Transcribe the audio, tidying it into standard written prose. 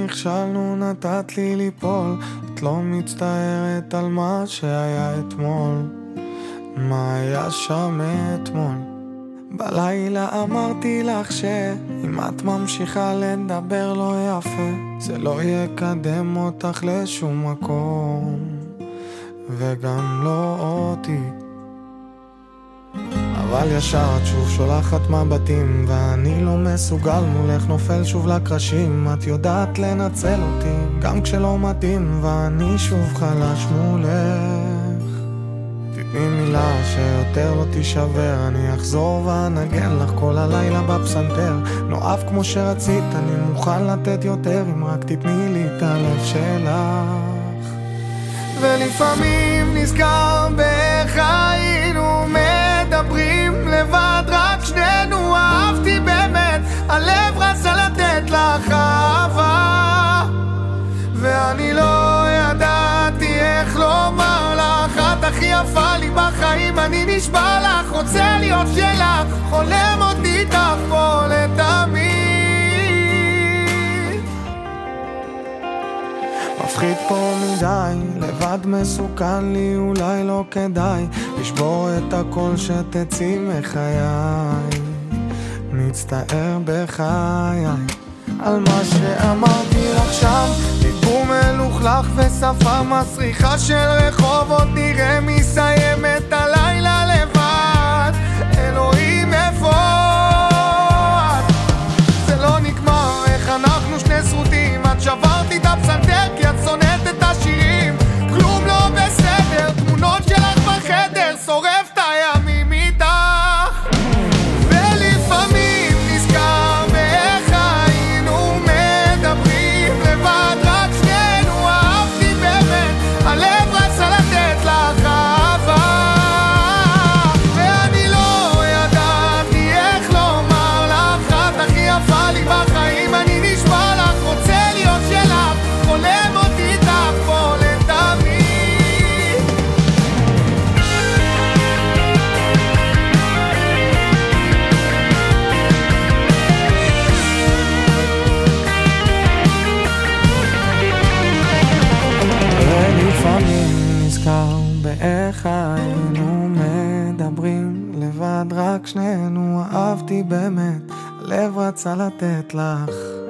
נכשלנו נתת לי ליפול, את לא מצטערת על מה שהיה אתמול. מה היה שם אתמול? בלילה אמרתי לך שאם את ממשיכה לדבר לא יפה, זה לא יקדם אותך לשום מקום, וגם לא אותי. אבל ישר את שוב שולחת מבטים, ואני לא מסוגל מולך, נופל שוב לקרשים. את יודעת לנצל אותי גם כשלא מתאים, ואני שוב חלש מולך. תתני מילה שיותר לא תישבר, אני אחזור ואנגן לך כל הלילה בפסנתר. נואף כמו שרצית, אני מוכן לתת יותר, אם רק תתני לי את הלב שלך. ולפעמים נזכר באיך היינו מדברים לבד, רק שנינו. אהבתי באמת, הלב רצה לתת לך אהבה, ואני לא ידעתי איך לומר לך. את הכי יפה לי בחיים, אני נשבע לך, רוצה להיות שלך, חולם אותי איתך פה לתמיד. מפחיד פה מדי, לבד מסוכן לי, אולי לא כדאי לשבור את הכל שתצאי מחיי. מצטער בחיי על מה שאמרתי לך שם, דיבור מלוכלך ושפה מסריחה של רחובות. נראה מי סיים את הלילה לבד, אלוהים איפה את? זה לא נגמר, איך אנחנו שני סרוטים. את שברתי את הפסנתר כי את שונאת את השירים, כלום לא בסדר, תמונות שלך בחדר, שורף את הימים איתך. ולפעמים נזכר באיך היינו מדברים לבד, רק שנינו. אהבתי באמת, הלב רצה לתת לך אהבה, ואני לא ידעתי איך לומר לך. את הכי יפה לי בחיים, אני נשבע לך, רוצה להיות שלך, חולם אותי איתך פה לתמיד. ולפעמים נזכר באיך היינו מדברים לבד, רק שנינו. אהבתי באמת, הלב רצה לתת לך